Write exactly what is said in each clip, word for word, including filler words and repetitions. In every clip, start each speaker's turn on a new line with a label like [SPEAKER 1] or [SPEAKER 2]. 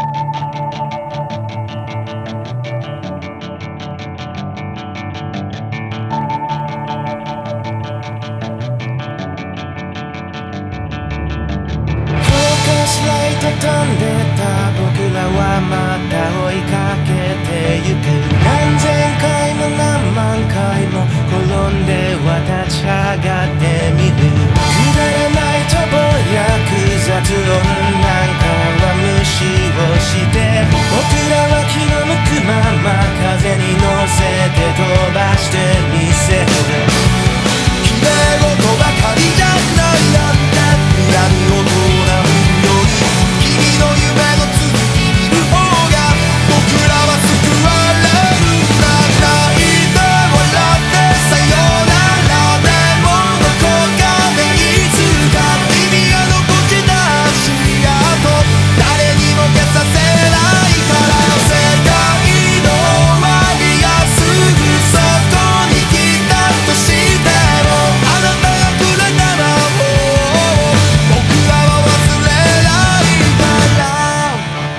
[SPEAKER 1] 飛んでた僕らはまた追いかけてゆく。何千回も何万回も転んでは立ち上がってみる。くだらないとぼやく雑音なんかは無視をして、僕らは気の向くまま風に乗せて飛ばしてみせる。綺麗事ばかりじゃないなんて睨みをとらうより、君の夢の続き見る方が僕らは救われるんだ。泣いて笑ってさよならでもどこかでいつか君が残した足跡、誰にも消させないから。世界の終わりがすぐそこに来たとしても、あなたがくれた魔法を僕らは忘れないから。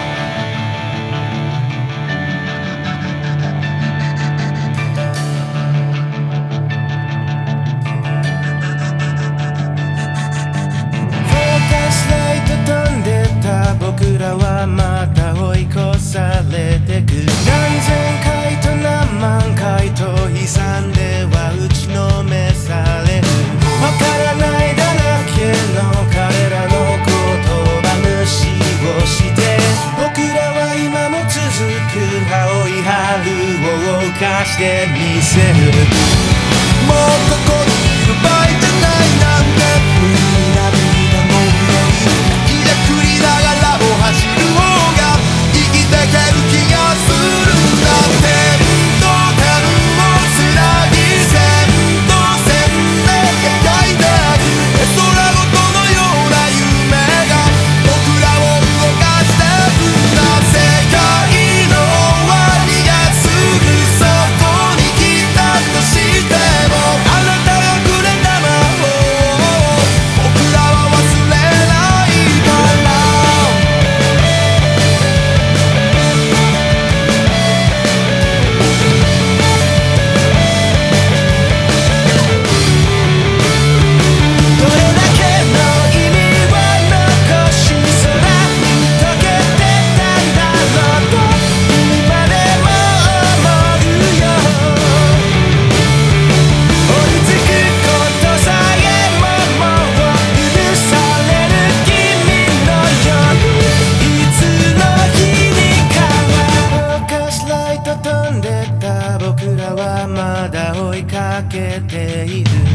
[SPEAKER 1] フォーカスライト飛んでた僕らはまた追い越されてく。何千回と何万回と悲惨では打ちのめされる。わからないだらけの彼らの言葉無視をして、僕らは今も続く青い春を犯してみせる。もうここにいる場合じゃないなんて無理に涙もうより、気じゃくりながらも走る方が生きてける気がするんだ。点と点をつなぎ線と線で描いてある空ごとのような夢が僕らを動かしてるんだ。世界の終わりがすぐそこに来たとしても、あなたがくれた魔法を僕らは忘れないから。どれだけの意味を残し空に溶けてたんだろうと今でも思うよ。追いつくことさえももう許される君のように、いつの日にかはフォーカスライト飛んでた僕らはまだ追いかけている。